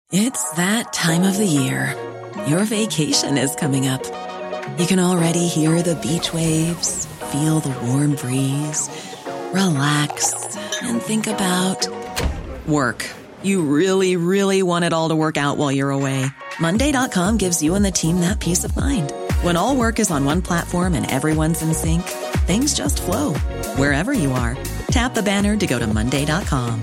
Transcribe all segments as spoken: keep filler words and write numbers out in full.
It's that time of the year. Your vacation is coming up. You can already hear the beach waves, feel the warm breeze, relax, and think about work. You really, really want it all to work out while you're away. Monday dot com gives you and the team that peace of mind. When all work is on one platform and everyone's in sync, things just flow. Wherever you are, tap the banner to go to Monday dot com.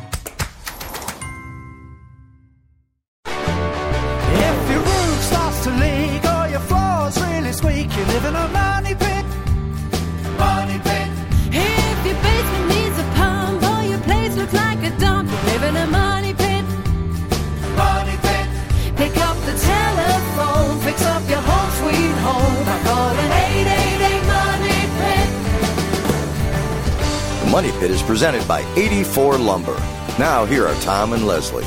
If your roof starts to leak or your floor's really squeak, you live in a money pit. Money pit. If your basement needs a pump or your place looks like a dump, you live in a money pit. Money pit. Pick up the telephone, fix up your home sweet home by calling eight eight eight money pit. The Money Pit is presented by eighty-four Lumber. Now here are Tom and Leslie.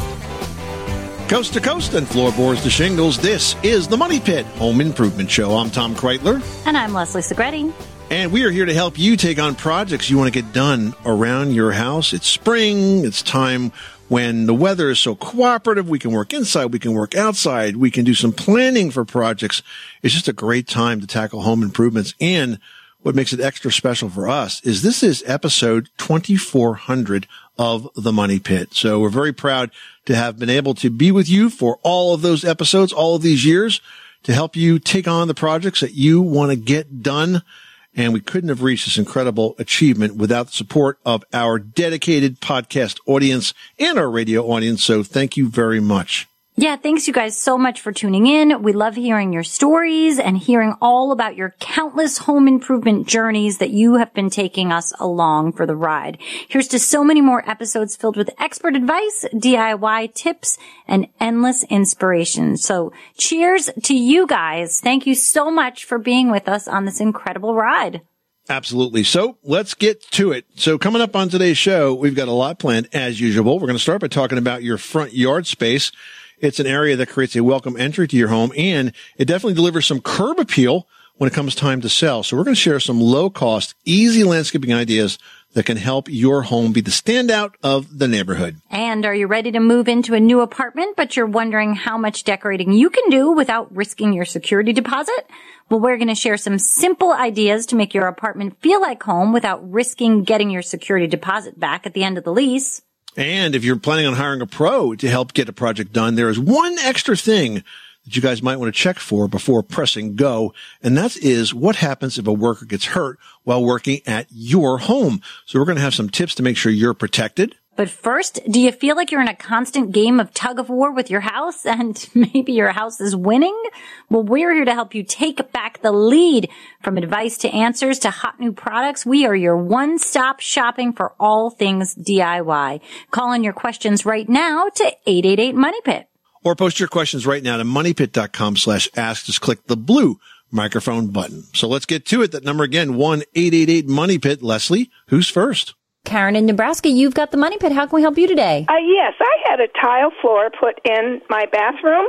Coast to coast and floorboards to shingles, this is the Money Pit Home Improvement Show. I'm Tom Kreitler. And I'm Leslie Segretti. And we are here to help you take on projects you want to get done around your house. It's spring. It's time when the weather is so cooperative. We can work inside. We can work outside. We can do some planning for projects. It's just a great time to tackle home improvements. And what makes it extra special for us is this is episode twenty-four hundred of the Money Pit. So we're very proud to have been able to be with you for all of those episodes, all of these years, to help you take on the projects that you want to get done. And we couldn't have reached this incredible achievement without the support of our dedicated podcast audience and our radio audience. So thank you very much. Yeah, thanks you guys so much for tuning in. We love hearing your stories and hearing all about your countless home improvement journeys that you have been taking us along for the ride. Here's to so many more episodes filled with expert advice, D I Y tips, and endless inspiration. So cheers to you guys. Thank you so much for being with us on this incredible ride. Absolutely. So let's get to it. So coming up on today's show, we've got a lot planned as usual. We're going to start by talking about your front yard space. It's an area that creates a welcome entry to your home, and it definitely delivers some curb appeal when it comes time to sell. So we're going to share some low-cost, easy landscaping ideas that can help your home be the standout of the neighborhood. And are you ready to move into a new apartment, but you're wondering how much decorating you can do without risking your security deposit? Well, we're going to share some simple ideas to make your apartment feel like home without risking getting your security deposit back at the end of the lease. And if you're planning on hiring a pro to help get a project done, there is one extra thing that you guys might want to check for before pressing go, and that is what happens if a worker gets hurt while working at your home. So we're going to have some tips to make sure you're protected. But first, do you feel like you're in a constant game of tug of war with your house and maybe your house is winning? Well, we're here to help you take back the lead. From advice to answers to hot new products, we are your one-stop shopping for all things D I Y. Call in your questions right now to eight eight eight money pit. Or post your questions right now to moneypit.com slash ask. Just click the blue microphone button. So let's get to it. That number again, one eight eight eight money pit. Leslie, who's first? Karen in Nebraska, you've got the Money Pit. How can we help you today? Uh, yes, I had a tile floor put in my bathroom,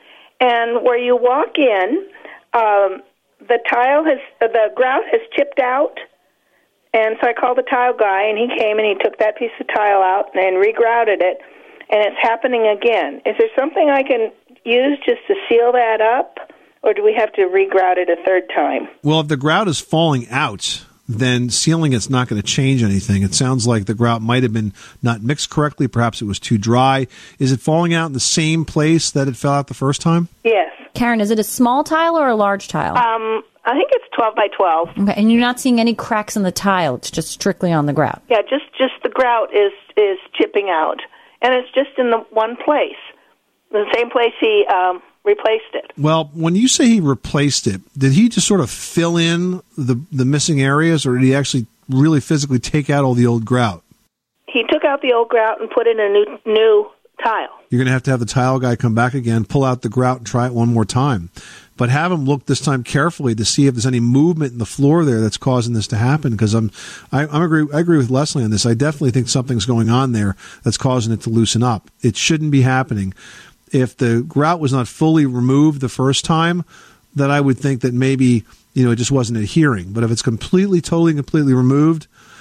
and where you walk in, um, the tile has, uh, the grout has chipped out, and so I called the tile guy, and he came and he took that piece of tile out and regrouted it, and it's happening again. Is there something I can use just to seal that up, or do we have to regrout it a third time? Well, if the grout is falling out, then sealing it's not going to change anything. It sounds like the grout might have been not mixed correctly. Perhaps it was too dry. Is it falling out in the same place that it fell out the first time? Yes. Karen, is it a small tile or a large tile? Um, I think it's twelve by twelve. Okay, and you're not seeing any cracks in the tile. It's just strictly on the grout. Yeah, just, just the grout is, is chipping out. And it's just in the one place, the same place he um, replaced it. Well, when you say he replaced it, did he just sort of fill in the, the missing areas, or did he actually really physically take out all the old grout? He took out the old grout and put in a new new tile. You're going to have to have the tile guy come back again, pull out the grout, and try it one more time. But have him look this time carefully to see if there's any movement in the floor there that's causing this to happen. Because I'm, I, I'm agree, I agree with Leslie on this. I definitely think something's going on there that's causing it to loosen up. It shouldn't be happening. If the grout was not fully removed the first time, then I would think that maybe, you know, it just wasn't adhering. But if it's completely, totally, completely removed,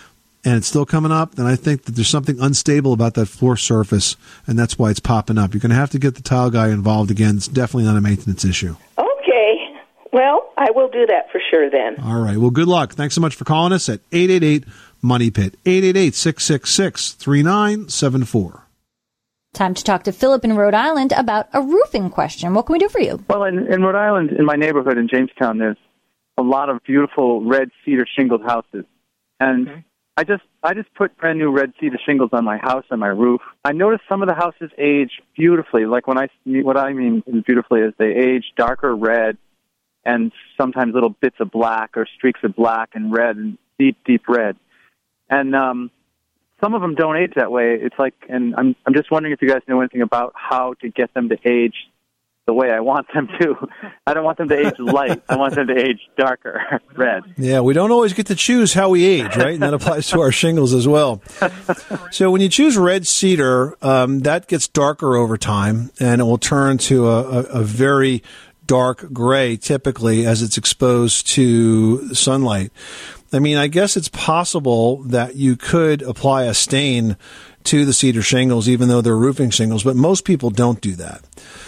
and it's still coming up, then I think that there's something unstable about that floor surface, and that's why it's popping up. You're going to have to get the tile guy involved again. It's definitely not a maintenance issue. Okay. Well, I will do that for sure then. All right. Well, good luck. Thanks so much for calling us at eight eight eight, money pit, eight eight eight, six six six, three nine seven four. Time to talk to Philip in Rhode Island about a roofing question. What can we do for you? Well, in, in Rhode Island, in my neighborhood in Jamestown, there's a lot of beautiful red cedar shingled houses. And okay. I just I just put brand new red cedar shingles on my house and my roof. I noticed some of the houses age beautifully. Like when I what I mean beautifully is they age darker red and sometimes little bits of black or streaks of black and red and deep, deep red. And um, some of them don't age that way. It's like, and I'm I'm just wondering if you guys know anything about how to get them to age the way I want them to. I don't want them to age light. I want them to age darker red. Yeah, we don't always get to choose how we age, right? And that applies to our shingles as well. So when you choose red cedar, um, that gets darker over time, and it will turn to a, a, a very dark gray, typically, as it's exposed to sunlight. I mean, I guess it's possible that you could apply a stain to the cedar shingles, even though they're roofing shingles, but most people don't do that.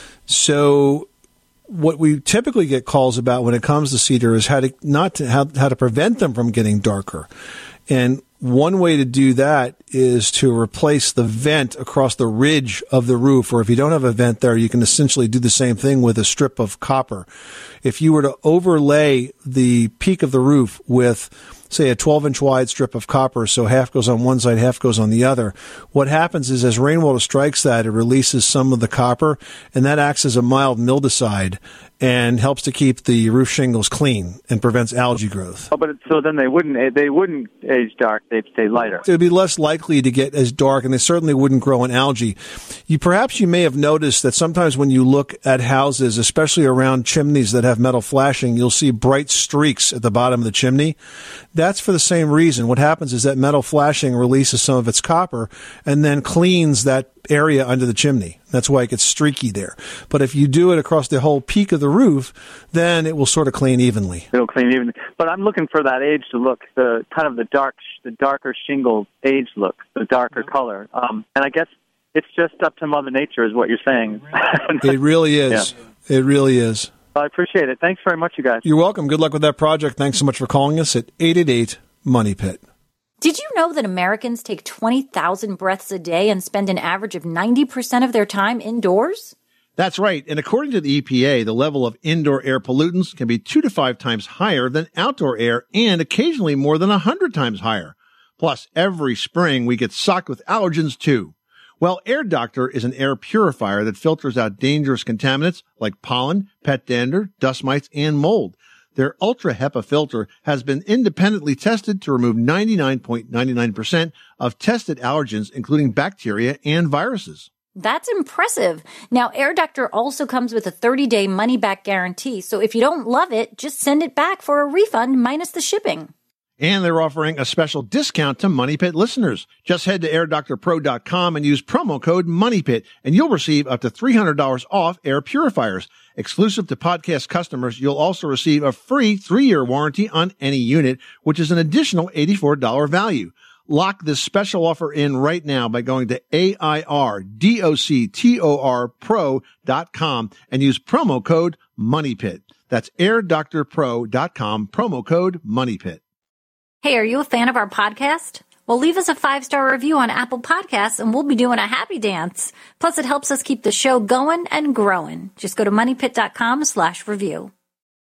So what we typically get calls about when it comes to cedar is how to not to, how, how to prevent them from getting darker. And one way to do that is to replace the vent across the ridge of the roof, or if you don't have a vent there, you can essentially do the same thing with a strip of copper. If you were to overlay the peak of the roof with, say, a twelve inch wide strip of copper, so half goes on one side, half goes on the other, what happens is as rainwater strikes that, it releases some of the copper, and that acts as a mild mildewcide and helps to keep the roof shingles clean and prevents algae growth. Oh, but it, so then they wouldn't they wouldn't age dark; they'd stay lighter. It would be less likely to get as dark, and they certainly wouldn't grow in algae. You perhaps you may have noticed that sometimes when you look at houses, especially around chimneys that have metal flashing, you'll see bright streaks at the bottom of the chimney. That's for the same reason. What happens is that metal flashing releases some of its copper and then cleans that area under the chimney. That's why it gets streaky there. But if you do it across the whole peak of the roof, then it will sort of clean evenly. It'll clean evenly. But I'm looking for that age to look, the kind of the dark, the darker shingle age look, the darker mm-hmm. color. Um, and I guess it's just up to Mother Nature is what you're saying. It really is. Yeah. It really is. I appreciate it. Thanks very much, you guys. You're welcome. Good luck with that project. Thanks so much for calling us at eight eight eight, money pit. Did you know that Americans take twenty thousand breaths a day and spend an average of ninety percent of their time indoors? That's right. And according to the E P A, the level of indoor air pollutants can be two to five times higher than outdoor air and occasionally more than one hundred times higher. Plus, every spring we get socked with allergens too. Well, Air Doctor is an air purifier that filters out dangerous contaminants like pollen, pet dander, dust mites, and mold. Their Ultra HEPA filter has been independently tested to remove ninety-nine point nine nine percent of tested allergens, including bacteria and viruses. That's impressive. Now, Air Doctor also comes with a thirty-day money-back guarantee, so if you don't love it, just send it back for a refund minus the shipping. And they're offering a special discount to Money Pit listeners. Just head to air doctor pro dot com and use promo code MONEYPIT, and you'll receive up to three hundred dollars off air purifiers. Exclusive to podcast customers, you'll also receive a free three-year warranty on any unit, which is an additional eighty-four dollars value. Lock this special offer in right now by going to A I R D O C T O R pro dot com and use promo code MONEYPIT. That's air doctor pro dot com, promo code MONEYPIT. Hey, are you a fan of our podcast? Well, leave us a five-star review on Apple Podcasts, and we'll be doing a happy dance. Plus, it helps us keep the show going and growing. Just go to moneypit.com slash review.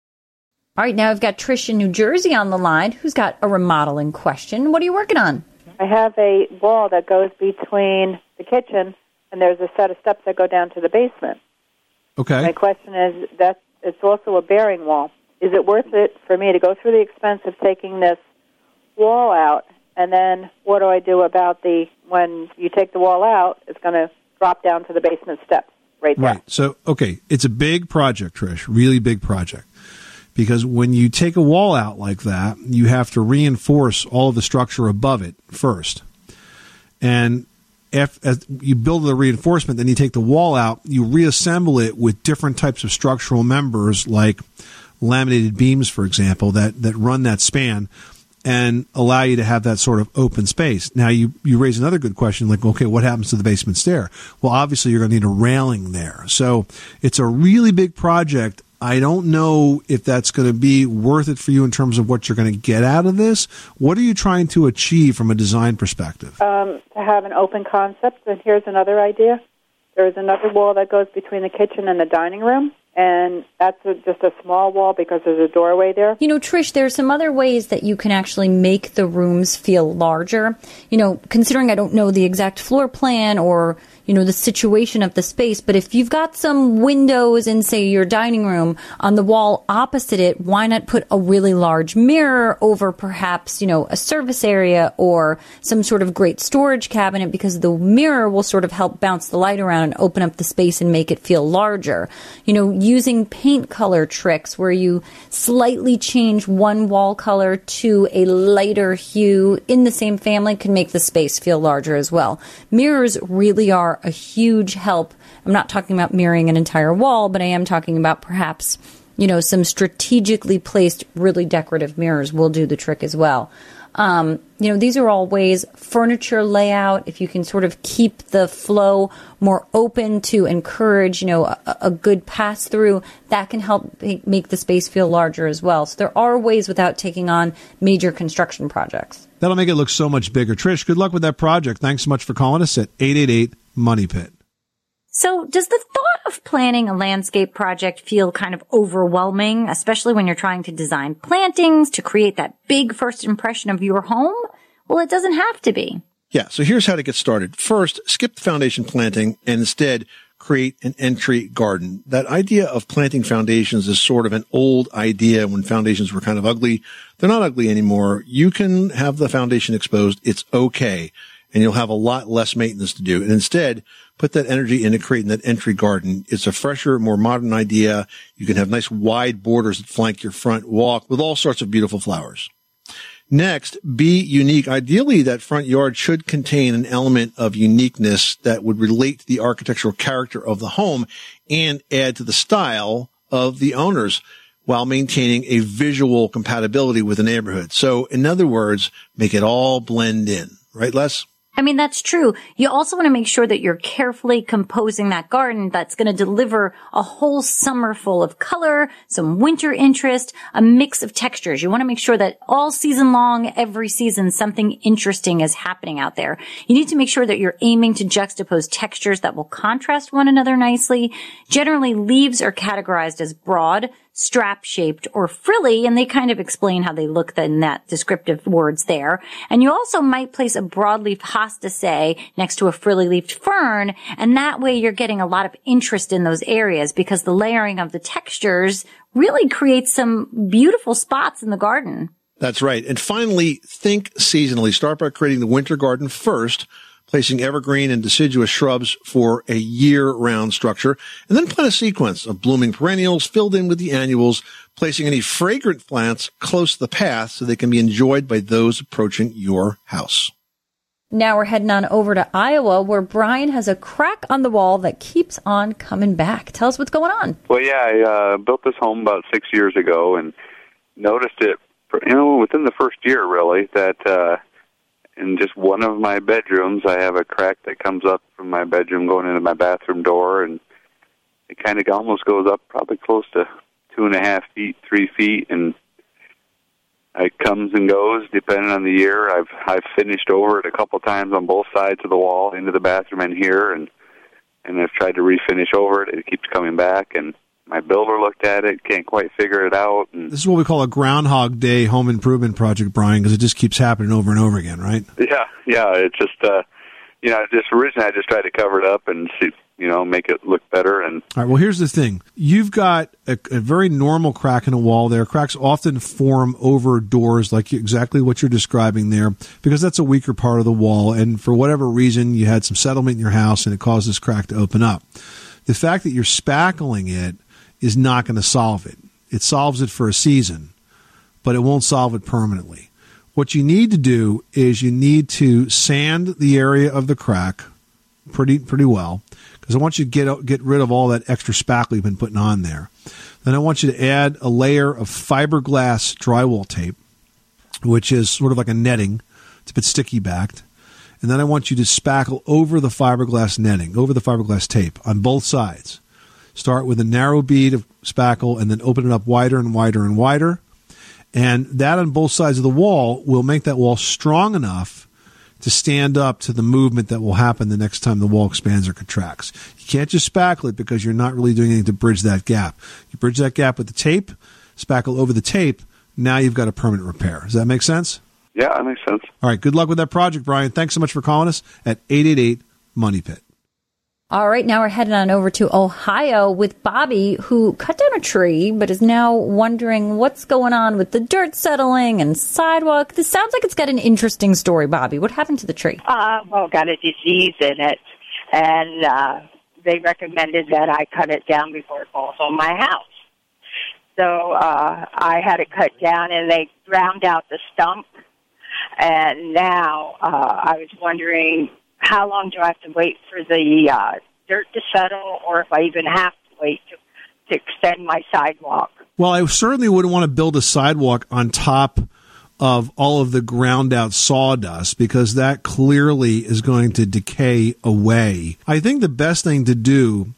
All right, now I've got Trish in New Jersey on the line, who's got a remodeling question. What are you working on? I have a wall that goes between the kitchen, and there's a set of steps that go down to the basement. Okay. My question is, that it's also a bearing wall. Is it worth it for me to go through the expense of taking this wall out, and then what do I do about the, when you take the wall out, it's going to drop down to the basement steps right there. Right. So, okay, it's a big project, Trish, really big project. Because when you take a wall out like that, you have to reinforce all of the structure above it first. And if, as you build the reinforcement, then you take the wall out, you reassemble it with different types of structural members like laminated beams, for example, that, that run that span. and allow you to have that sort of open space. Now, you, you raise another good question, like, okay, what happens to the basement stair? Well, obviously, you're going to need a railing there. So it's a really big project. I don't know if that's going to be worth it for you in terms of what you're going to get out of this. What are you trying to achieve from a design perspective? Um, to have an open concept, and here's another idea. There's another wall that goes between the kitchen and the dining room, and that's a, just a small wall because there's a doorway there. You know, Trish, there's some other ways that you can actually make the rooms feel larger. You know, considering I don't know the exact floor plan or, you know, the situation of the space, but if you've got some windows in, say, your dining room, on the wall opposite it, why not put a really large mirror over perhaps, you know, a service area or some sort of great storage cabinet, because the mirror will sort of help bounce the light around and open up the space and make it feel larger. You know, using paint color tricks where you slightly change one wall color to a lighter hue in the same family can make the space feel larger as well. Mirrors really are a huge help. I'm not talking about mirroring an entire wall, but I am talking about perhaps, you know, some strategically placed, really decorative mirrors will do the trick as well. Um, you know, these are all ways. Furniture layout, if you can sort of keep the flow more open to encourage, you know, a, a good pass through, that can help make the space feel larger as well. So there are ways without taking on major construction projects. That'll make it look so much bigger. Trish, good luck with that project. Thanks so much for calling us at eight eight eight money pit. So does the thought of planning a landscape project feel kind of overwhelming, especially when you're trying to design plantings to create that big first impression of your home? Well, it doesn't have to be. Yeah, so here's how to get started. First, skip the foundation planting and instead create an entry garden. That idea of planting foundations is sort of an old idea when foundations were kind of ugly. They're not ugly anymore. You can have the foundation exposed. It's okay. And you'll have a lot less maintenance to do. And instead, put that energy into creating that entry garden. It's a fresher, more modern idea. You can have nice wide borders that flank your front walk with all sorts of beautiful flowers. Next, be unique. Ideally, that front yard should contain an element of uniqueness that would relate to the architectural character of the home and add to the style of the owners while maintaining a visual compatibility with the neighborhood. So, in other words, make it all blend in. Right, Les? I mean, that's true. You also want to make sure that you're carefully composing that garden that's going to deliver a whole summer full of color, some winter interest, a mix of textures. You want to make sure that all season long, every season, something interesting is happening out there. You need to make sure that you're aiming to juxtapose textures that will contrast one another nicely. Generally, leaves are categorized as broad, strap-shaped, or frilly, and they kind of explain how they look in that descriptive words there. And you also might place a broadleaf hostasay next to a frilly-leafed fern, and that way you're getting a lot of interest in those areas because the layering of the textures really creates some beautiful spots in the garden. That's right. And finally, think seasonally. Start by creating the winter garden first, placing evergreen and deciduous shrubs for a year-round structure, and then plan a sequence of blooming perennials filled in with the annuals, placing any fragrant plants close to the path so they can be enjoyed by those approaching your house. Now we're heading on over to Iowa, where Brian has a crack on the wall that keeps on coming back. Tell us what's going on. Well, yeah, I uh, built this home about six years ago and noticed it, you know, within the first year, really, that uh, in just one of my bedrooms, I have a crack that comes up from my bedroom going into my bathroom door, and it kind of almost goes up probably close to two and a half feet, three feet, and it comes and goes depending on the year. I've I've finished over it a couple times on both sides of the wall, into the bathroom and here, and and I've tried to refinish over it. It keeps coming back, and my builder looked at it, can't quite figure it out. And this is what we call a Groundhog Day home improvement project, Brian, because it just keeps happening over and over again, right? Yeah, yeah. It's just, uh, you know, just originally I just tried to cover it up and see, you know, make it look better. And all right, well, here's the thing. You've got a, a very normal crack in a wall there. Cracks often form over doors, like exactly what you're describing there, because that's a weaker part of the wall. And for whatever reason, you had some settlement in your house and it caused this crack to open up. The fact that you're spackling it is not going to solve it. It solves it for a season, but it won't solve it permanently. What you need to do is you need to sand the area of the crack pretty pretty well, because I want you to get get rid of all that extra spackle you've been putting on there. Then I want you to add a layer of fiberglass drywall tape. which is sort of like a netting. It's a bit sticky backed. And then I want you to spackle over the fiberglass netting, over the fiberglass tape on both sides. Start with a narrow bead of spackle and then open it up wider and wider and wider. And that on both sides of the wall will make that wall strong enough to stand up to the movement that will happen the next time the wall expands or contracts. You can't just spackle it because you're not really doing anything to bridge that gap. You bridge that gap with the tape, spackle over the tape, now you've got a permanent repair. Does that make sense? Yeah, that makes sense. All right, good luck with that project, Brian. Thanks so much for calling us at eight eight eight, MONEY PIT. All right, now we're heading on over to Ohio with Bobby, who cut down a tree, but is now wondering what's going on with the dirt settling and sidewalk. This sounds like it's got an interesting story, Bobby. What happened to the tree? Uh, well, got a disease in it, and uh, they recommended that I cut it down before it falls on my house. So uh, I had it cut down, and they ground out the stump. And now uh, I was wondering, how long do I have to wait for the uh, dirt to settle, or if I even have to wait to, to extend my sidewalk? Well, I certainly wouldn't want to build a sidewalk on top of all of the ground out sawdust because that clearly is going to decay away. I think the best thing to do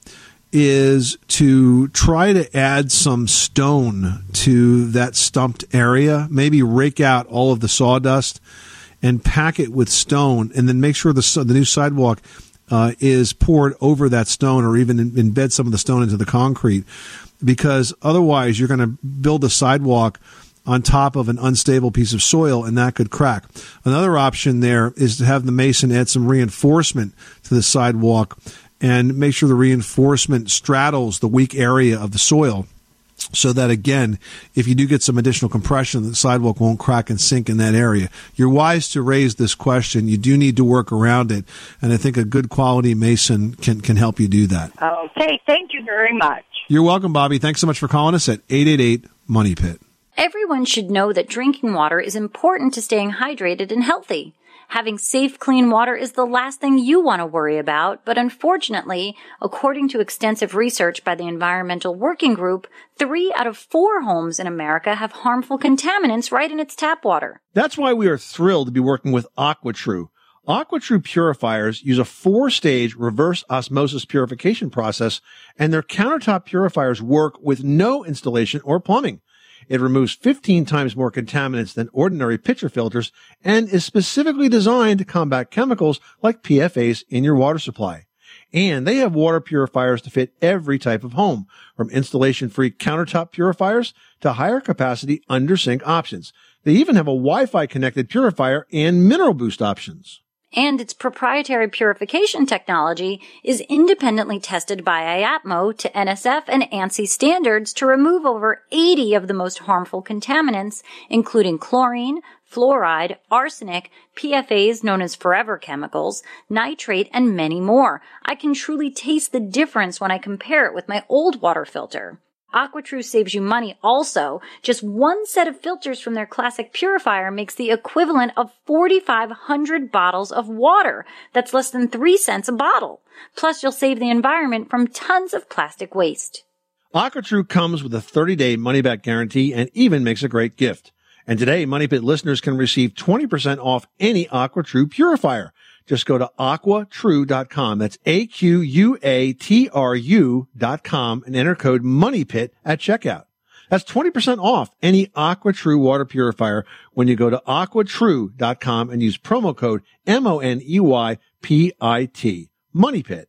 is to try to add some stone to that stumped area, maybe rake out all of the sawdust and pack it with stone, and then make sure the, the new sidewalk uh, is poured over that stone, or even embed some of the stone into the concrete, because otherwise you're going to build a sidewalk on top of an unstable piece of soil, and that could crack. Another option there is to have the mason add some reinforcement to the sidewalk and make sure the reinforcement straddles the weak area of the soil so that, again, if you do get some additional compression, the sidewalk won't crack and sink in that area. You're wise to raise this question. You do need to work around it, and I think a good quality mason can, can help you do that. Okay, thank you very much. You're welcome, Bobby. Thanks so much for calling us at eight eight eight, MONEY PIT. Everyone should know that drinking water is important to staying hydrated and healthy. Having safe, clean water is the last thing you want to worry about, but unfortunately, according to extensive research by the Environmental Working Group, three out of four homes in America have harmful contaminants right in its tap water. That's why we are thrilled to be working with AquaTrue. AquaTrue purifiers use a four-stage reverse osmosis purification process, and their countertop purifiers work with no installation or plumbing. It removes fifteen times more contaminants than ordinary pitcher filters and is specifically designed to combat chemicals like P F As in your water supply. And they have water purifiers to fit every type of home, from installation-free countertop purifiers to higher capacity under-sink options. They even have a Wi-Fi connected purifier and mineral boost options. And its proprietary purification technology is independently tested by I A T M O to N S F and ANSI standards to remove over eighty of the most harmful contaminants, including chlorine, fluoride, arsenic, P F As known as forever chemicals, nitrate, and many more. I can truly taste the difference when I compare it with my old water filter. AquaTrue saves you money also. Just one set of filters from their classic purifier makes the equivalent of forty-five hundred bottles of water. That's less than three cents a bottle. Plus, you'll save the environment from tons of plastic waste. AquaTrue comes with a thirty-day money-back guarantee and even makes a great gift. And today, Money Pit listeners can receive twenty percent off any AquaTrue purifier. Just go to aqua true dot com. That's A Q U A T R U dot com and enter code MONEYPIT at checkout. That's twenty percent off any AquaTrue water purifier when you go to aqua true dot com and use promo code M O N E Y P I T. MONEYPIT.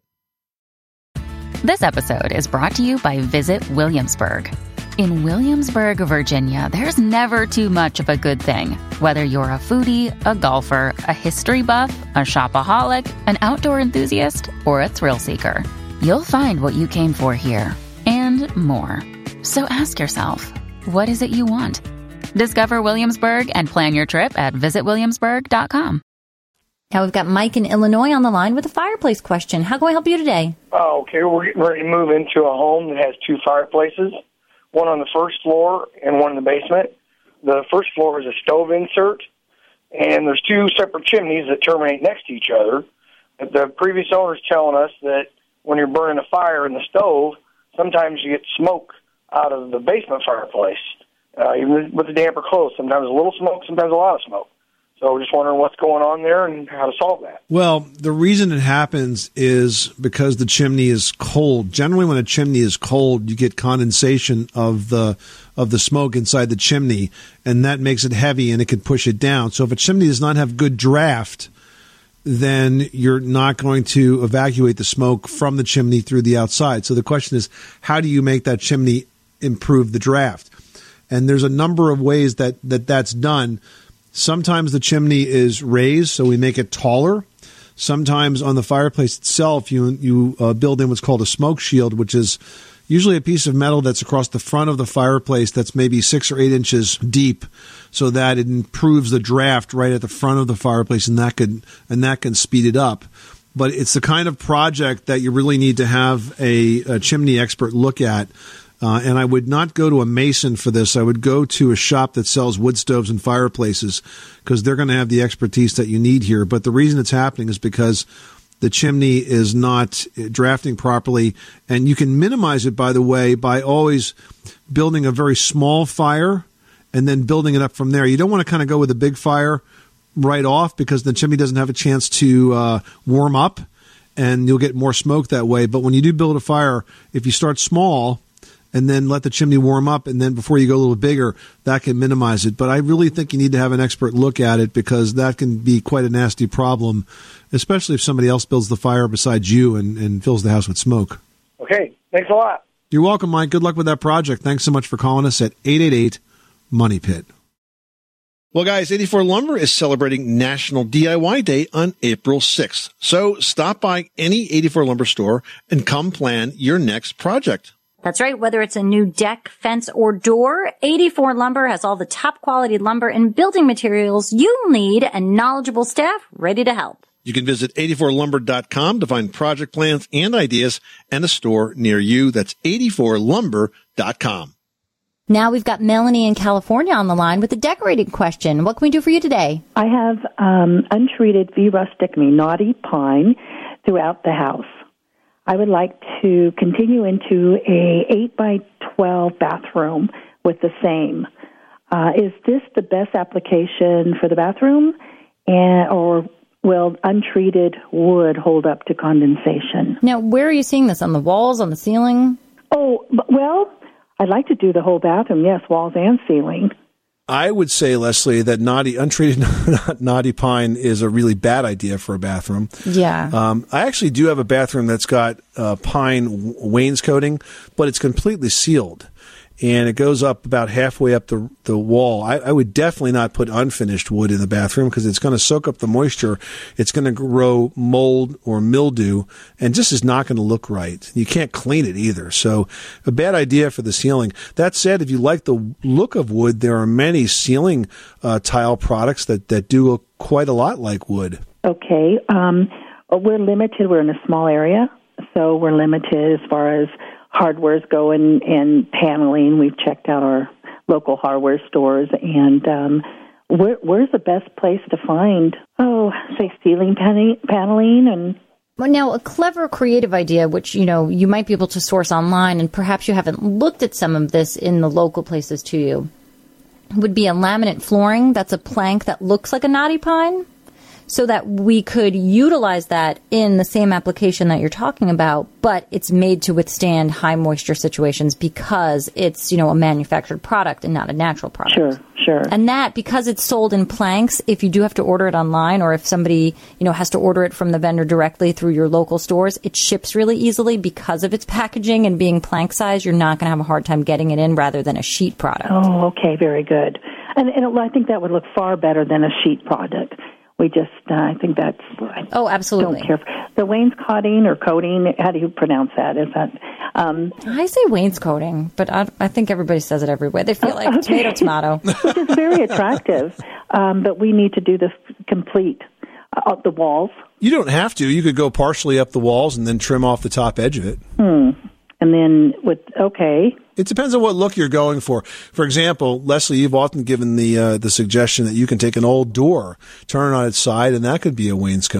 This episode is brought to you by Visit Williamsburg. In Williamsburg, Virginia, there's never too much of a good thing. Whether you're a foodie, a golfer, a history buff, a shopaholic, an outdoor enthusiast, or a thrill seeker, you'll find what you came for here and more. So ask yourself, what is it you want? Discover Williamsburg and plan your trip at visit williamsburg dot com. Now we've got Mike in Illinois on the line with a fireplace question. How can we help you today? Oh, okay. We're getting ready to move into a home that has two fireplaces, one on the first floor and one in the basement. The first floor is a stove insert, and there's two separate chimneys that terminate next to each other. But the previous owner's telling us that when you're burning a fire in the stove, sometimes you get smoke out of the basement fireplace. uh, even with the damper closed. Sometimes a little smoke, sometimes a lot of smoke. So just wondering what's going on there and how to solve that. Well, the reason it happens is because the chimney is cold. Generally, when a chimney is cold, you get condensation of the of the smoke inside the chimney, and that makes it heavy and it can push it down. So if a chimney does not have good draft, then you're not going to evacuate the smoke from the chimney through the outside. So the question is, how do you make that chimney improve the draft? And there's a number of ways that, that that's done. Sometimes the chimney is raised, so we make it taller. Sometimes on the fireplace itself, you you uh, build in what's called a smoke shield, which is usually a piece of metal that's across the front of the fireplace that's maybe six or eight inches deep, so that it improves the draft right at the front of the fireplace, and that could and that can speed it up. But it's the kind of project that you really need to have a, a chimney expert look at. Uh, and I would not go to a mason for this. I would go to a shop that sells wood stoves and fireplaces, because they're going to have the expertise that you need here. But the reason it's happening is because the chimney is not drafting properly. And you can minimize it, by the way, by always building a very small fire and then building it up from there. You don't want to kind of go with a big fire right off, because the chimney doesn't have a chance to uh, warm up, and you'll get more smoke that way. But when you do build a fire, if you start small and then let the chimney warm up, and then before you go a little bigger, that can minimize it. But I really think you need to have an expert look at it, because that can be quite a nasty problem, especially if somebody else builds the fire besides you and, and fills the house with smoke. Okay, thanks a lot. You're welcome, Mike. Good luck with that project. Thanks so much for calling us at eight eight eight, money pit. Well, guys, eighty-four Lumber is celebrating National D I Y Day on April sixth. So stop by any eighty-four Lumber store and come plan your next project. That's right. Whether it's a new deck, fence, or door, eighty-four Lumber has all the top quality lumber and building materials you'll need, and knowledgeable staff ready to help. You can visit eighty-four lumber dot com to find project plans and ideas, and a store near you. That's eighty-four lumber dot com. Now we've got Melanie in California on the line with a decorating question. What can we do for you today? I have um, untreated V. rusticum, knotty pine, throughout the house. I would like to continue into a eight by twelve bathroom with the same. Uh, is this the best application for the bathroom, and, or will untreated wood hold up to condensation? Now, where are you seeing this? On the walls, on the ceiling? Oh, well, I'd like to do the whole bathroom, yes, walls and ceiling. I would say, Leslie, that naughty, untreated knotty pine is a really bad idea for a bathroom. Yeah. Um, I actually do have a bathroom that's got uh, pine wainscoting, but it's completely sealed. And it goes up about halfway up the the wall. I, I would definitely not put unfinished wood in the bathroom, because it's going to soak up the moisture. It's going to grow mold or mildew, and just is not going to look right. You can't clean it either. So a bad idea for the ceiling. That said, if you like the look of wood, there are many ceiling uh, tile products that, that do look quite a lot like wood. Okay. Um, we're limited. We're in a small area, so we're limited as far as hardwares go and, and paneling. We've checked out our local hardware stores, and um, where, where's the best place to find, oh, say, ceiling pane- paneling and... Well, now, a clever creative idea, which, you know, you might be able to source online, and perhaps you haven't looked at some of this in the local places to you, would be a laminate flooring that's a plank that looks like a knotty pine, so that we could utilize that in the same application that you're talking about, but it's made to withstand high moisture situations because it's, you know, a manufactured product and not a natural product. Sure, sure. And that, because it's sold in planks, if you do have to order it online, or if somebody, you know, has to order it from the vendor directly through your local stores, it ships really easily because of its packaging and being plank size. You're not going to have a hard time getting it in rather than a sheet product. Oh, okay, very good. And, and I think that would look far better than a sheet product. We just, uh, I think that's... I oh, absolutely. Don't care. The wainscoting or coating, how do you pronounce that? Is that... Um, I say wainscoting, but I, I think everybody says it everywhere. They feel like okay. tomato, tomato. Which is very attractive, um, but we need to do the complete, uh, the walls. You don't have to. You could go partially up the walls and then trim off the top edge of it. Hmm. And then with, okay. It depends on what look you're going for. For example, Leslie, you've often given the uh, the suggestion that you can take an old door, turn it on its side, and that could be a wainscoting.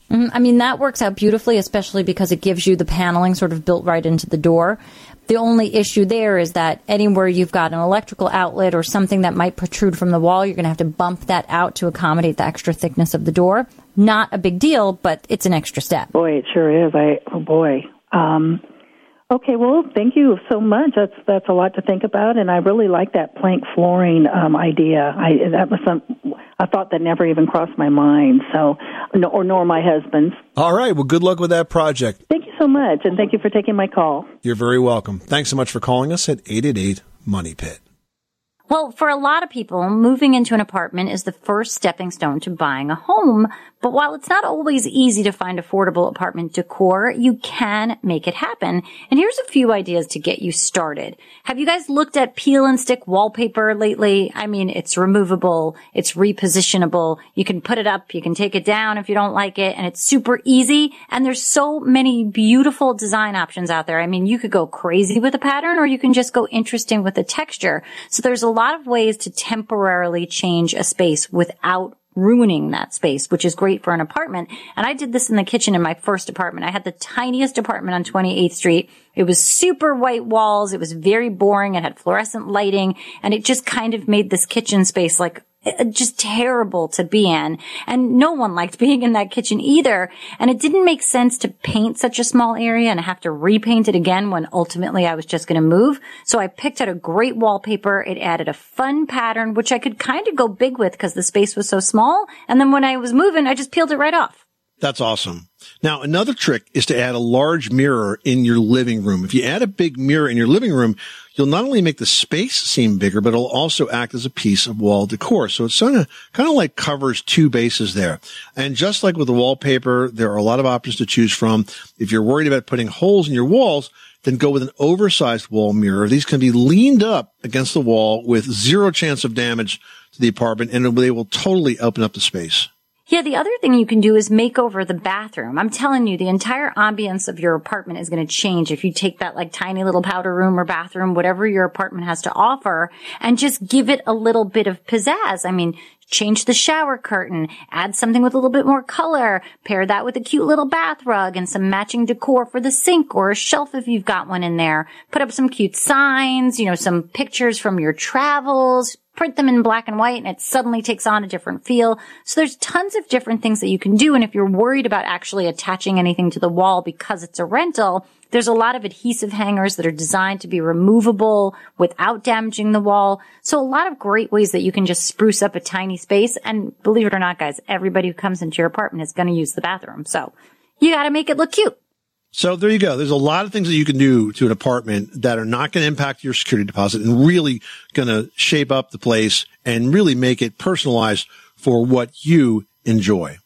Mm, I mean, that works out beautifully, especially because it gives you the paneling sort of built right into the door. The only issue there is that anywhere you've got an electrical outlet or something that might protrude from the wall, you're going to have to bump that out to accommodate the extra thickness of the door. Not a big deal, but it's an extra step. Boy, it sure is. I oh boy. Um, okay, well, thank you so much. That's that's a lot to think about, and I really like that plank flooring um, idea. I that was some a thought that never even crossed my mind. So, or nor my husband's. All right. Well, good luck with that project. Thank you so much, and thank you for taking my call. You're very welcome. Thanks so much for calling us at eight eight eight, money pit. Well, for a lot of people, moving into an apartment is the first stepping stone to buying a home. But while it's not always easy to find affordable apartment decor, you can make it happen. And here's a few ideas to get you started. Have you guys looked at peel and stick wallpaper lately? I mean, it's removable, it's repositionable. You can put it up, you can take it down if you don't like it, and it's super easy. And there's so many beautiful design options out there. I mean, you could go crazy with a pattern, or you can just go interesting with the texture. So there's a lot of ways to temporarily change a space without ruining that space, which is great for an apartment. And I did this in the kitchen in my first apartment. I had the tiniest apartment on twenty-eighth Street. It was super white walls. It was very boring. It had fluorescent lighting, and it just kind of made this kitchen space like just terrible to be in. And no one liked being in that kitchen either. And it didn't make sense to paint such a small area and have to repaint it again when ultimately I was just going to move. So I picked out a great wallpaper. It added a fun pattern, which I could kind of go big with because the space was so small. And then when I was moving, I just peeled it right off. That's awesome. Now, another trick is to add a large mirror in your living room. If you add a big mirror in your living room, you'll not only make the space seem bigger, but it'll also act as a piece of wall decor. So it's kind of, kind of like covers two bases there. And just like with the wallpaper, there are a lot of options to choose from. If you're worried about putting holes in your walls, then go with an oversized wall mirror. These can be leaned up against the wall with zero chance of damage to the apartment, and they will totally open up the space. Yeah, the other thing you can do is make over the bathroom. I'm telling you, the entire ambience of your apartment is going to change if you take that like tiny little powder room or bathroom, whatever your apartment has to offer, and just give it a little bit of pizzazz. I mean, change the shower curtain, add something with a little bit more color, pair that with a cute little bath rug and some matching decor for the sink or a shelf if you've got one in there. Put up some cute signs, you know, some pictures from your travels. Print them in black and white, and it suddenly takes on a different feel. So there's tons of different things that you can do. And if you're worried about actually attaching anything to the wall because it's a rental, there's a lot of adhesive hangers that are designed to be removable without damaging the wall. So a lot of great ways that you can just spruce up a tiny space. And believe it or not, guys, everybody who comes into your apartment is going to use the bathroom. So you got to make it look cute. So there you go. There's a lot of things that you can do to an apartment that are not going to impact your security deposit and really going to shape up the place and really make it personalized for what you enjoy.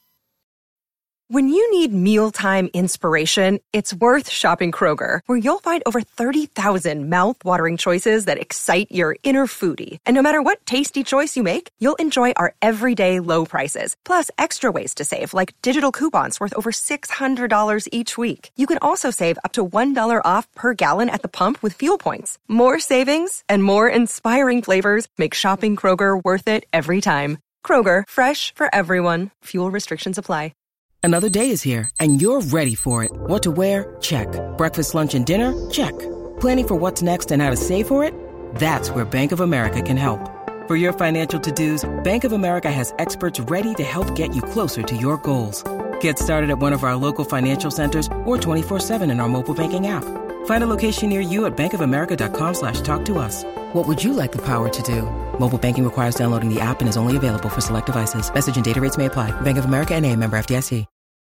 When you need mealtime inspiration, it's worth shopping Kroger, where you'll find over thirty thousand mouth-watering choices that excite your inner foodie. And no matter what tasty choice you make, you'll enjoy our everyday low prices, plus extra ways to save, like digital coupons worth over six hundred dollars each week. You can also save up to one dollar off per gallon at the pump with fuel points. More savings and more inspiring flavors make shopping Kroger worth it every time. Kroger, fresh for everyone. Fuel restrictions apply. Another day is here, and you're ready for it. What to wear? Check. Breakfast, lunch, and dinner? Check. Planning for what's next and how to save for it? That's where Bank of America can help. For your financial to-dos, Bank of America has experts ready to help get you closer to your goals. Get started at one of our local financial centers or twenty-four seven in our mobile banking app. Find a location near you at bankofamerica.com slash talk to us. What would you like the power to do? Mobile banking requires downloading the app and is only available for select devices. Message and data rates may apply. Bank of America N A, member F D I C.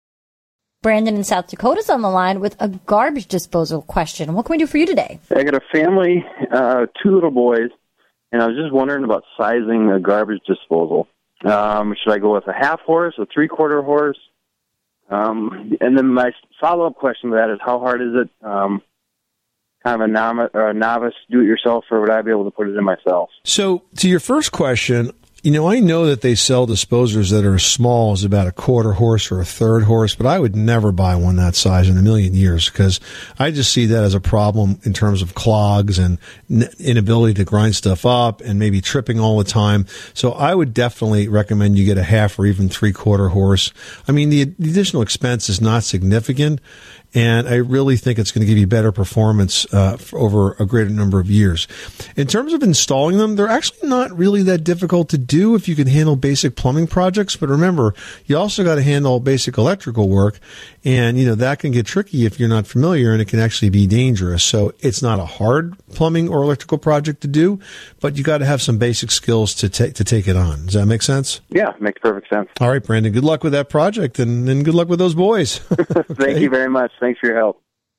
Brandon in South Dakota's on the line with a garbage disposal question. What can we do for you today? I got a family, uh, two little boys, and I was just wondering about sizing a garbage disposal. Um, should I go with a half horse, a three-quarter horse? Um, and then my follow-up question to that is, how hard is it? Um, kind of a, nom- or a novice do-it-yourself, or would I be able to put it in myself? So to your first question, You know, I know that they sell disposers that are as small as about a quarter horse or a third horse, but I would never buy one that size in a million years because I just see that as a problem in terms of clogs and inability to grind stuff up and maybe tripping all the time. So I would definitely recommend you get a half or even three quarter horse. I mean, the, the additional expense is not significant. And I really think it's going to give you better performance uh, for over a greater number of years. In terms of installing them, they're actually not really that difficult to do if you can handle basic plumbing projects. But remember, you also got to handle basic electrical work. And, you know, that can get tricky if you're not familiar, and it can actually be dangerous. So it's not a hard plumbing or electrical project to do, but you got to have some basic skills to take to take it on. Does that make sense? Yeah, makes perfect sense. All right, Brandon, good luck with that project, and, and good luck with those boys. Okay. Thank you very much. Thanks for your help.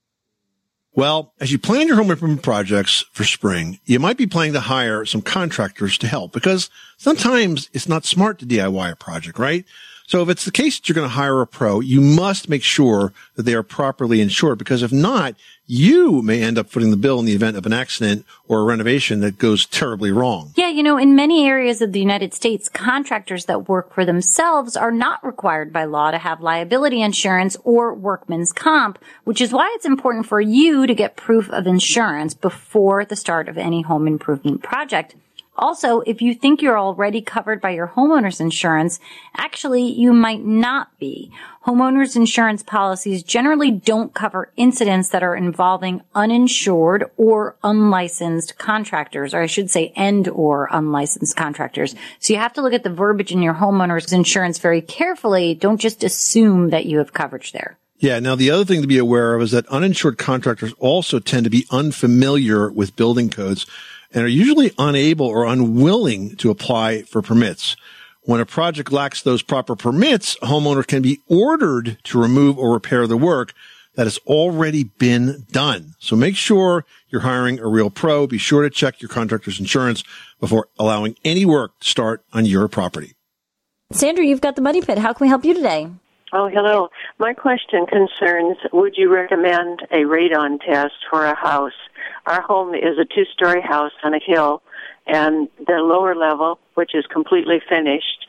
Well, as you plan your home improvement projects for spring, you might be planning to hire some contractors to help because sometimes it's not smart to D I Y a project, right? So if it's the case that you're going to hire a pro, you must make sure that they are properly insured because if not, you may end up footing the bill in the event of an accident or a renovation that goes terribly wrong. Yeah, you know, in many areas of the United States, contractors that work for themselves are not required by law to have liability insurance or workman's comp, which is why it's important for you to get proof of insurance before the start of any home improvement project. Also, if you think you're already covered by your homeowner's insurance, actually, you might not be. Homeowners insurance policies generally don't cover incidents that are involving uninsured or unlicensed contractors, or I should say and or unlicensed contractors. So you have to look at the verbiage in your homeowner's insurance very carefully. Don't just assume that you have coverage there. Yeah. Now, the other thing to be aware of is that uninsured contractors also tend to be unfamiliar with building codes and are usually unable or unwilling to apply for permits. When a project lacks those proper permits, a homeowner can be ordered to remove or repair the work that has already been done. So make sure you're hiring a real pro. Be sure to check your contractor's insurance before allowing any work to start on your property. Sandra, you've got the Money Pit. How can we help you today? Oh, hello. My question concerns, would you recommend a radon test for a house? Our home is a two-story house on a hill, and the lower level, which is completely finished,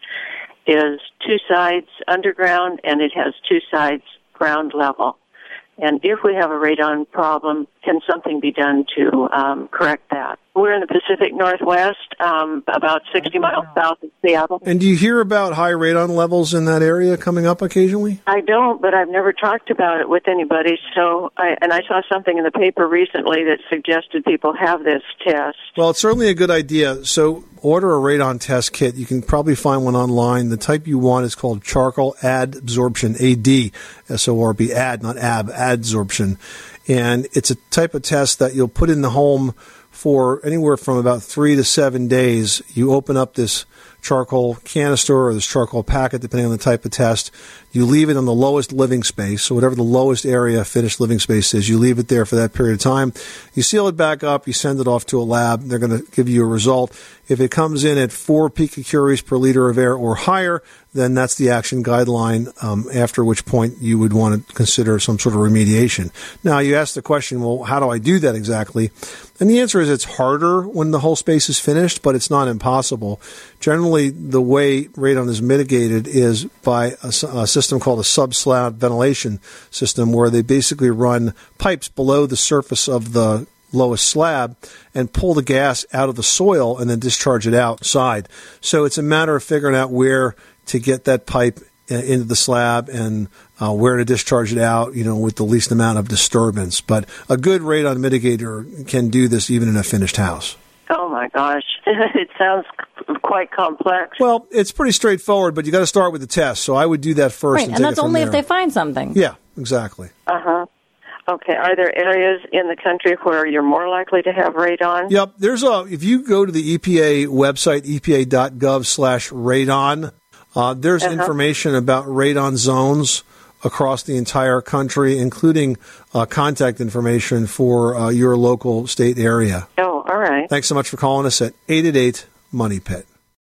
is two sides underground, and it has two sides ground level. And if we have a radon problem, can something be done to um, correct that? We're in the Pacific Northwest, um, about sixty miles south of Seattle. And do you hear about high radon levels in that area coming up occasionally? I don't, but I've never talked about it with anybody. So, I, and I saw something in the paper recently that suggested people have this test. Well, it's certainly a good idea. So order a radon test kit. You can probably find one online. The type you want is called charcoal adsorption, A D, S O R B, ad, not ab, adsorption. And it's a type of test that you'll put in the home for anywhere from about three to seven days. You open up this charcoal canister or this charcoal packet, depending on the type of test. You leave it on the lowest living space, so whatever the lowest area finished living space is, you leave it there for that period of time. You seal it back up, you send it off to a lab. They're going to give you a result. If it comes in at four picocuries per liter of air or higher, then that's the action guideline, um, after which point you would want to consider some sort of remediation. Now, you ask the question, well, how do I do that exactly? And the answer is it's harder when the whole space is finished, but it's not impossible. Generally, the way radon is mitigated is by a, a system called a sub-slab ventilation system, where they basically run pipes below the surface of the lowest slab and pull the gas out of the soil and then discharge it outside. So it's a matter of figuring out where to get that pipe into the slab and uh, where to discharge it out, you know, with the least amount of disturbance. But a good radon mitigator can do this even in a finished house. Oh, my gosh. It sounds quite complex. Well, it's pretty straightforward, but you got to start with the test. So I would do that first. Right, and, and take that's it from only there. if they find something. Yeah, exactly. Uh-huh. Okay. Are there areas in the country where you're more likely to have radon? Yep. There's a, if you go to the E P A website, E P A dot gov slash radon, uh, there's uh-huh. information about radon zones across the entire country, including uh, contact information for uh, your local state area. Oh, all right. Thanks so much for calling us at eight eight eight Money Pit.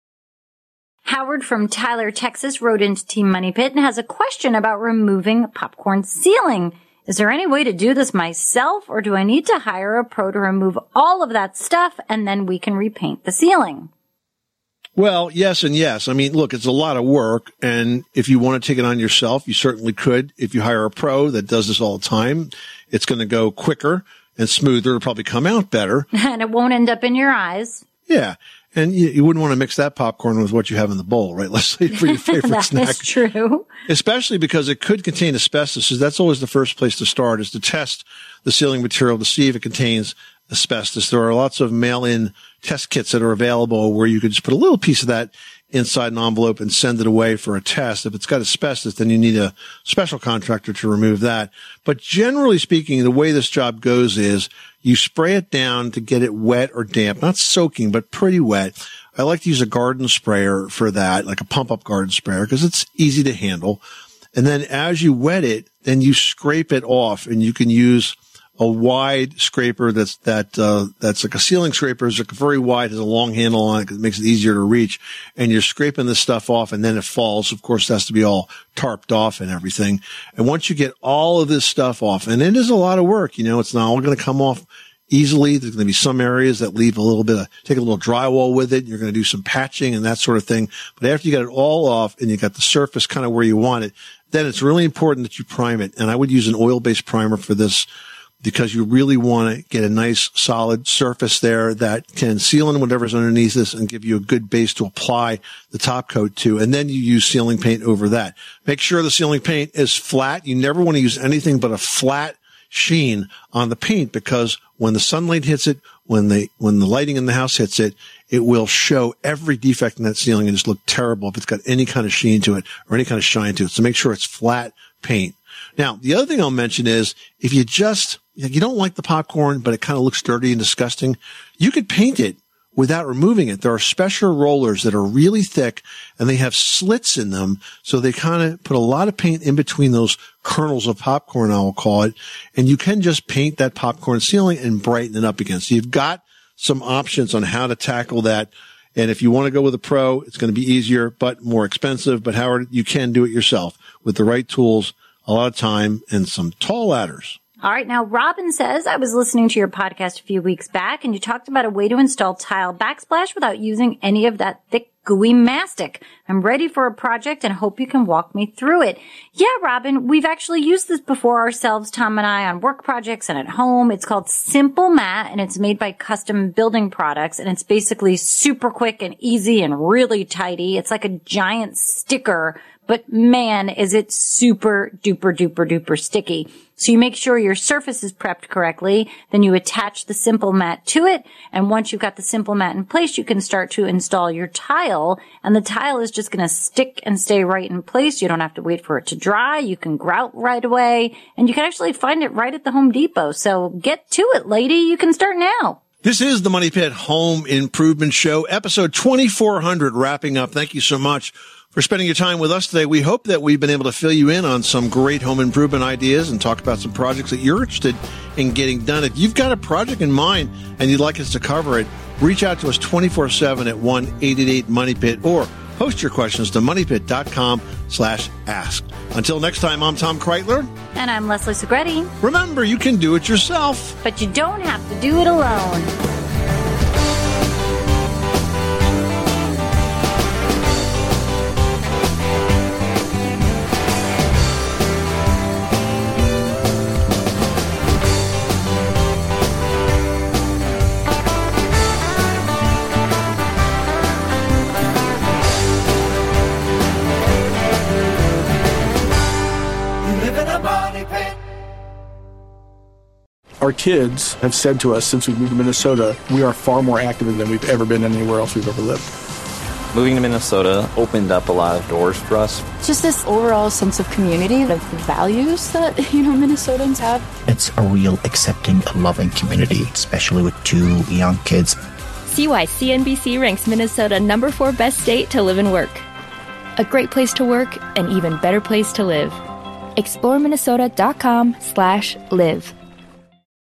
Howard from Tyler, Texas wrote into Team Money Pit and has a question about removing popcorn ceiling. Is there any way to do this myself, or do I need to hire a pro to remove all of that stuff and then we can repaint the ceiling? Well, yes and yes. I mean, look, it's a lot of work, and if you want to take it on yourself, you certainly could. If you hire a pro that does this all the time, it's going to go quicker and smoother. It'll probably come out better. And it won't end up in your eyes. Yeah. And you, you wouldn't want to mix that popcorn with what you have in the bowl, right? Let's say for your favorite that snack. That's true. Especially because it could contain asbestos. So that's always the first place to start, is to test the sealing material to see if it contains asbestos. There are lots of mail-in test kits that are available where you could just put a little piece of that inside an envelope and send it away for a test. If it's got asbestos, then you need a special contractor to remove that. But generally speaking, the way this job goes is you spray it down to get it wet or damp, not soaking, but pretty wet. I like to use a garden sprayer for that, like a pump-up garden sprayer, because it's easy to handle. And then as you wet it, then you scrape it off, and you can use a wide scraper that's that uh that's like a ceiling scraper. It's like very wide, has a long handle on it because it makes it easier to reach. And you're scraping this stuff off, and then it falls. Of course, it has to be all tarped off and everything. And once you get all of this stuff off, and it is a lot of work, you know, it's not all going to come off easily. There's going to be some areas that leave a little bit of, take a little drywall with it. You're going to do some patching and that sort of thing. But after you get it all off and you got the surface kind of where you want it, then it's really important that you prime it. And I would use an oil-based primer for this, because you really want to get a nice solid surface there that can seal in whatever's underneath this and give you a good base to apply the top coat to. And then you use sealing paint over that. Make sure the sealing paint is flat. You never want to use anything but a flat sheen on the paint, because when the sunlight hits it, when the, when the lighting in the house hits it, it will show every defect in that ceiling and just look terrible if it's got any kind of sheen to it or any kind of shine to it. So make sure it's flat paint. Now, the other thing I'll mention is if you just, you don't like the popcorn, but it kind of looks dirty and disgusting, you could paint it without removing it. There are special rollers that are really thick, and they have slits in them. So they kind of put a lot of paint in between those kernels of popcorn, I will call it. And you can just paint that popcorn ceiling and brighten it up again. So you've got some options on how to tackle that. And if you want to go with a pro, it's going to be easier, but more expensive. But Howard, you can do it yourself with the right tools, a lot of time, and some tall ladders. All right. Now, Robin says, I was listening to your podcast a few weeks back, and you talked about a way to install tile backsplash without using any of that thick, gooey mastic. I'm ready for a project and hope you can walk me through it. Yeah, Robin, we've actually used this before ourselves, Tom and I, on work projects and at home. It's called Simple Mat, and it's made by Custom Building Products, and it's basically super quick and easy and really tidy. It's like a giant sticker, but man, is it super duper duper duper sticky. So you make sure your surface is prepped correctly. Then you attach the Simple Mat to it. And once you've got the Simple Mat in place, you can start to install your tile. And the tile is just going to stick and stay right in place. You don't have to wait for it to dry. You can grout right away. And you can actually find it right at the Home Depot. So get to it, lady. You can start now. This is the Money Pit Home Improvement Show, episode twenty-four hundred, wrapping up. Thank you so much for spending your time with us today. We hope that we've been able to fill you in on some great home improvement ideas and talk about some projects that you're interested in getting done. If you've got a project in mind and you'd like us to cover it, reach out to us twenty-four seven at one eight eight eight money pit or post your questions to moneypit.com slash ask. Until next time, I'm Tom Kreitler. And I'm Leslie Segretti. Remember, you can do it yourself, but you don't have to do it alone. Our kids have said to us since we moved to Minnesota, we are far more active than we've ever been anywhere else we've ever lived. Moving to Minnesota opened up a lot of doors for us. Just this overall sense of community, the values that, you know, Minnesotans have. It's a real accepting, loving community, especially with two young kids. See why C N B C ranks Minnesota number four best state to live and work. A great place to work, an even better place to live. explore minnesota dot com slash live.